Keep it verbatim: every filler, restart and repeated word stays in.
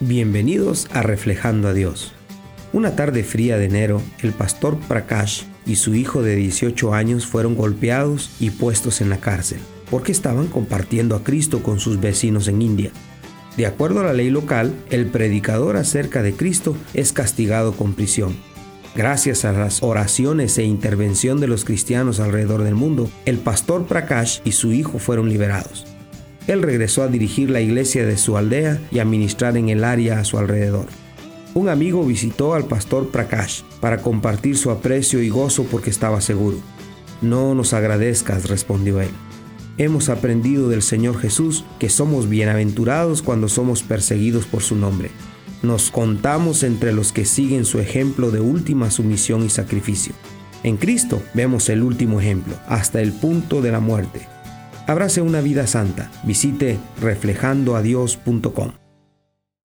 Bienvenidos a Reflejando a Dios. Una tarde fría de enero, el pastor Prakash y su hijo de dieciocho años fueron golpeados y puestos en la cárcel, porque estaban compartiendo a Cristo con sus vecinos en India. De acuerdo a la ley local, el predicador acerca de Cristo es castigado con prisión. Gracias a las oraciones e intervención de los cristianos alrededor del mundo, el pastor Prakash y su hijo fueron liberados. Él regresó a dirigir la iglesia de su aldea y a ministrar en el área a su alrededor. Un amigo visitó al pastor Prakash para compartir su aprecio y gozo porque estaba seguro. «No nos agradezcas», respondió él. «Hemos aprendido del Señor Jesús que somos bienaventurados cuando somos perseguidos por su nombre. Nos contamos entre los que siguen su ejemplo de última sumisión y sacrificio. En Cristo vemos el último ejemplo, hasta el punto de la muerte. Abrace una vida santa. Visite reflejando a dios punto com.